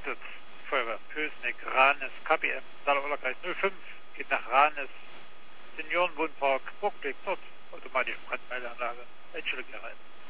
gerettet. Feuerwehr Pösneck, Ranes, KBM, Saale-Orla-Kreis 05 geht nach Ranes, Seniorenwohnpark, Burgweg, dort automatische Brandmeldeanlage. Entschuldigung,